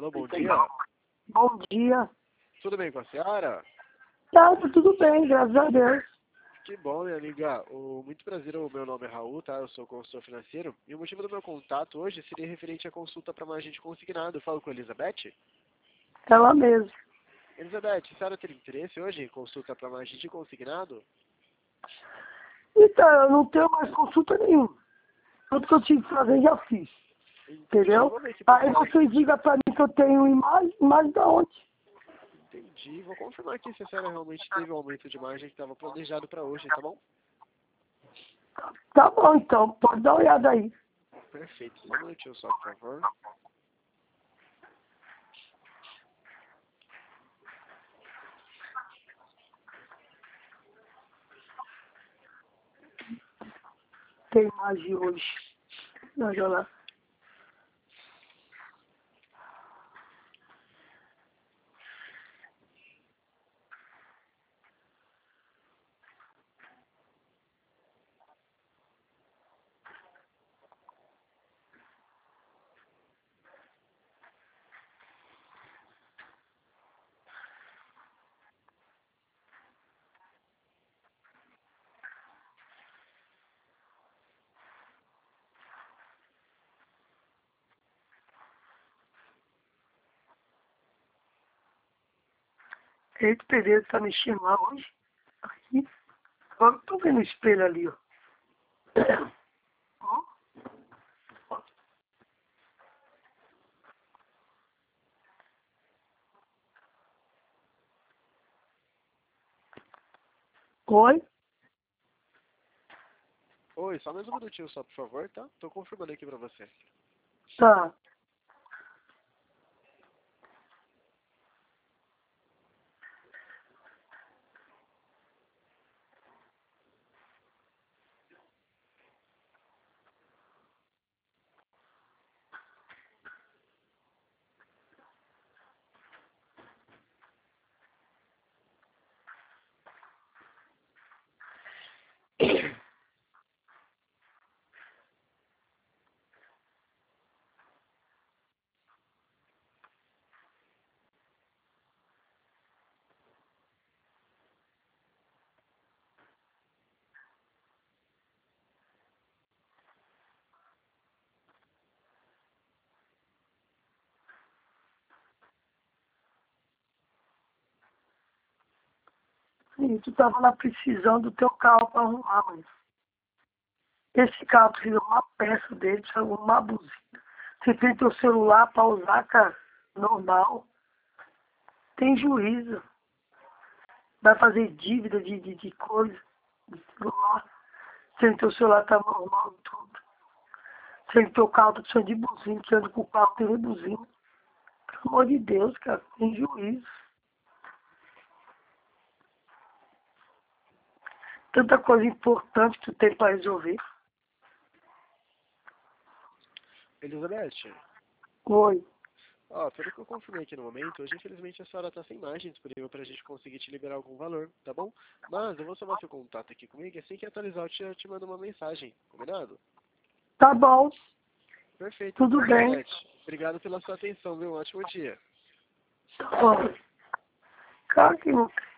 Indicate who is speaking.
Speaker 1: Alô, bom dia.
Speaker 2: Bom dia.
Speaker 1: Tudo bem com a senhora?
Speaker 2: Tá tudo bem, graças a Deus.
Speaker 1: Que bom, minha amiga. Muito prazer, o meu nome é Raul, tá? Eu sou consultor financeiro. E o motivo do meu contato hoje seria referente à consulta para uma agente consignado. Eu falo com a Elizabeth.
Speaker 2: Ela mesma.
Speaker 1: Elizabeth, a senhora tem interesse hoje em consulta para uma agente consignado?
Speaker 2: Então, eu não tenho mais consulta nenhuma. Tudo que eu tinha que fazer, já fiz. Entendeu?
Speaker 1: Vou ver aqui
Speaker 2: Aí
Speaker 1: pra
Speaker 2: vocês digam pra mim que eu tenho imagem da onde?
Speaker 1: Entendi. Vou confirmar aqui se a senhora realmente teve o aumento de margem que estava planejado para hoje, tá bom?
Speaker 2: Tá bom, então. Pode dar uma olhada aí.
Speaker 1: Perfeito. Só um minutinho só, por favor.
Speaker 2: Tem imagem hoje. Olha lá. Eita, Pereira tá mexendo lá hoje. Aqui. Agora eu tô vendo o espelho ali, ó. Oi?
Speaker 1: Oi, só mais um minutinho só, por favor, tá? Tô confirmando aqui pra você.
Speaker 2: Tá. E tu tava lá precisando do teu carro pra arrumar, mas esse carro precisa de uma peça dele, precisa de uma buzina. Você tem teu celular pra usar, cara, normal. Tem juízo. Vai fazer dívida de coisa, de celular. Sem teu celular tá normal tudo. Sem teu carro tá precisando de buzina, que anda com o carro tem buzina. Pelo amor de Deus, cara, tem juízo. Tanta coisa importante que tu tem pra resolver.
Speaker 1: Elizabeth,
Speaker 2: Oi.
Speaker 1: ó, pelo que eu confirmei aqui no momento, hoje infelizmente a senhora tá sem margem disponível pra gente conseguir te liberar algum valor, tá bom? Mas eu vou somar seu contato aqui comigo e assim que atualizar eu te mando uma mensagem, combinado?
Speaker 2: Tá bom,
Speaker 1: Perfeito,
Speaker 2: tudo
Speaker 1: então,
Speaker 2: bem.
Speaker 1: Elizabeth. Obrigado pela sua atenção, viu? Um ótimo dia.
Speaker 2: Tá bom. Cara que não tem.